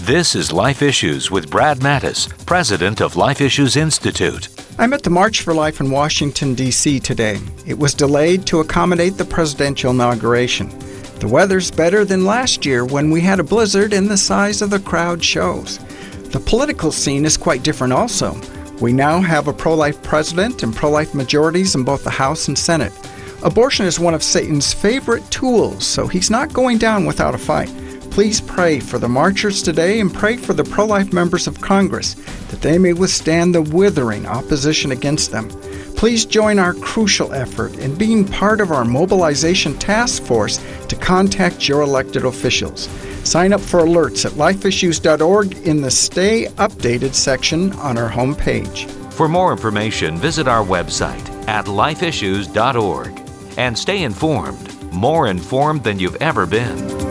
This is Life Issues with Brad Mattis, president of Life Issues Institute. I'm at the March for Life in Washington, D.C. today. It was delayed to accommodate the presidential inauguration. The weather's better than last year when we had a blizzard and the size of the crowd shows. The political scene is quite different also. We now have a pro-life president and pro-life majorities in both the House and Senate. Abortion is one of Satan's favorite tools, so he's not going down without a fight. Please pray for the marchers today and pray for the pro-life members of Congress that they may withstand the withering opposition against them. Please join our crucial effort in being part of our mobilization task force to contact your elected officials. Sign up for alerts at lifeissues.org in the Stay Updated section on our homepage. For more information, visit our website at lifeissues.org and stay informed, more informed than you've ever been.